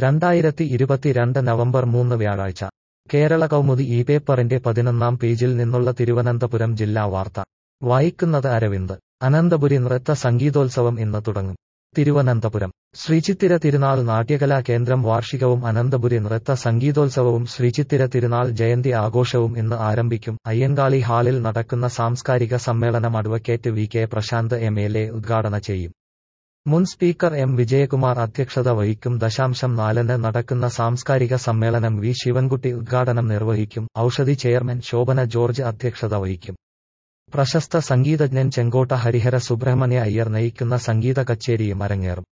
2022 November 3 വ്യാഴാഴ്ച കേരള കൗമുദി ഈ പേപ്പറിന്റെ 11-ാം പേജിൽ നിന്നുള്ള തിരുവനന്തപുരം ജില്ലാ വാർത്ത വായിക്കുന്നത് അരവിന്ദ്. അനന്തപുരി നൃത്ത സംഗീതോത്സവം ഇന്ന് തുടങ്ങും. തിരുവനന്തപുരം ശ്രീചിത്തിര തിരുനാൾ നാട്യകലാ കേന്ദ്രം വാർഷികവും അനന്തപുരി നൃത്ത സംഗീതോത്സവവും ശ്രീചിത്തിര തിരുനാൾ ജയന്തി ആഘോഷവും ഇന്ന് ആരംഭിക്കും. അയ്യങ്കാളി ഹാളിൽ നടക്കുന്ന സാംസ്കാരിക സമ്മേളനം advocate V K Prashanth MLA ഉദ്ഘാടനം ചെയ്യും. മുൻ സ്പീക്കർ M വിജയകുമാർ അധ്യക്ഷത വഹിക്കും. 4-ന് നടക്കുന്ന സാംസ്കാരിക സമ്മേളനം വി ശിവൻകുട്ടി ഉദ്ഘാടനം നിർവഹിക്കും. ഔഷധി ചെയർമാൻ ശോഭന ജോർജ് അധ്യക്ഷത വഹിക്കും. പ്രശസ്ത സംഗീതജ്ഞൻ ചെങ്കോട്ട ഹരിഹര സുബ്രഹ്മണ്യ അയ്യർ നയിക്കുന്ന സംഗീത കച്ചേരിയും അരങ്ങേറും.